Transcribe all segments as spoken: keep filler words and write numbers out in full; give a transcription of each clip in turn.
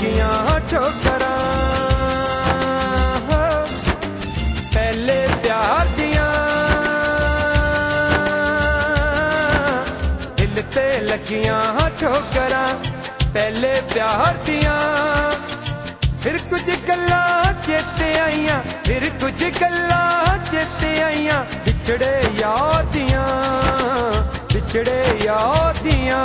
लगियां ठोकरां, पहले प्यार दियां दिल ते लगियां ठोकरां, पहले प्यार दियां। फिर कुछ गल्लां चेते आईयां, फिर कुछ गल्लां चेते आईयां, बिछड़े यार दियां, बिछड़े यार दियां।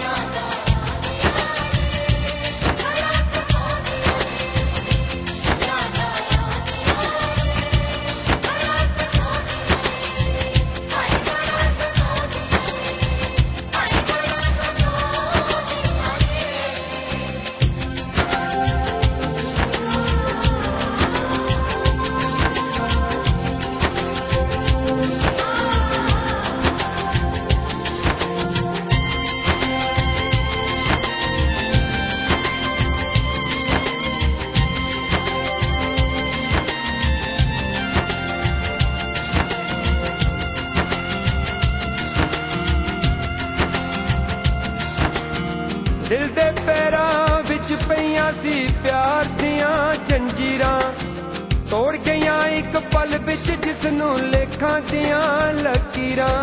दिल दे पैरां विच पईयां सी प्यार दियां जंजीरां, तोड़ गईयां एक पल विच जिसनू लेखां दियां लकीरां।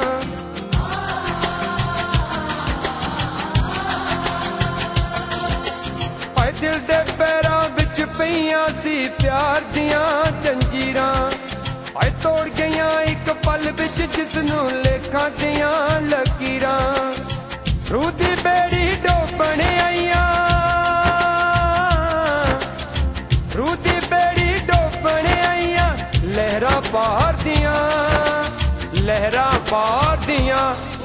हाय दिल दे पैरां विच पईयां सी प्यार दियां जंजीरां, हाय तोड़ गईयां एक पल विच जिसनू लेखां दियां लकीरां। रूह दी बेड़ी डोबण आईयां, रूह दी बेड़ी डोबण आईयां, लहरां पार दियां, लहरां पार दियां।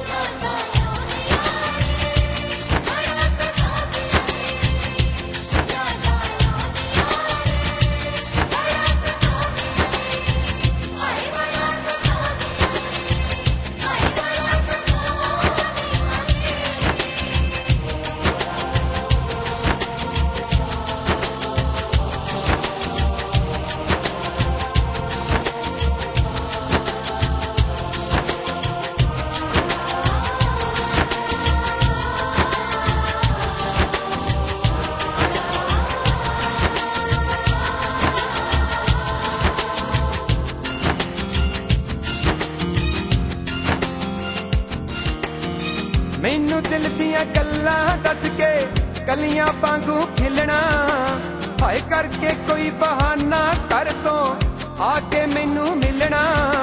मैनू दिल दियां गल्लां दस के कलियां वांगू खिलना, हाय करके कोई बहाना कर तो आके मैनू मिलना।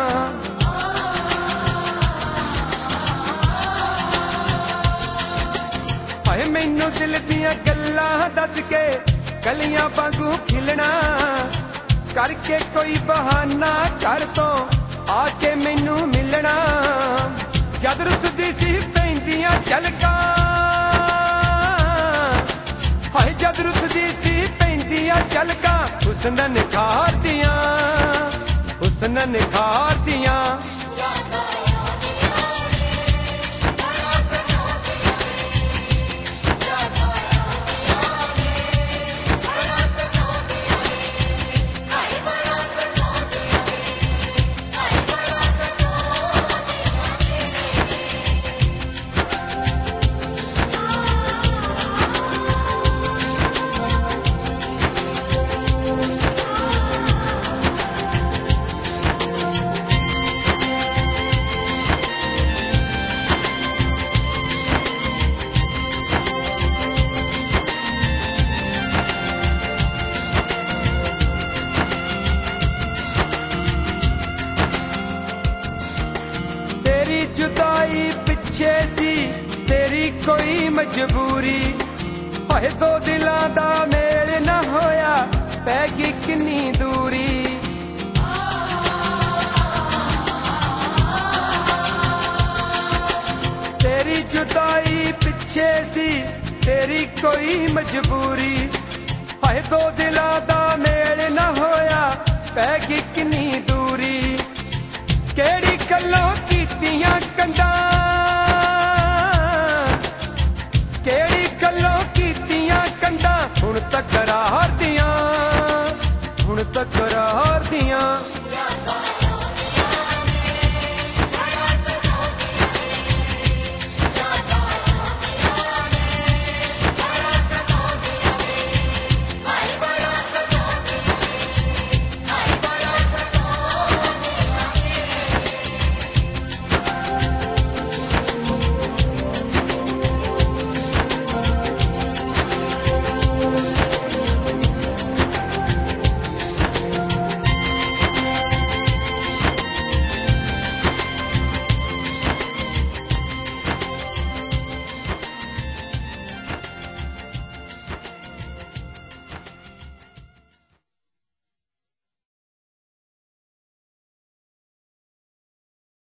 हाय मैनू दिल दियां गल्लां दस के कलियां वांगू खिलना, करके कोई बहाना कर तो आके मैनू मिलना। जद रुसदी सी पैंदियां झलकां, हाय जद रुसदी सी पैंदियां झलकां, हुस्न निखार दियां, हुस्न निखार दियां। जुदाई पिछे सी तेरी कोई मजबूरी, हाय दो दिलां दा मेल ना होया पै गई किन्नी दूरी। तेरी जुदाई पिछे सी तेरी कोई मजबूरी, हाय दो दिलां दा मेल ना होया पै गई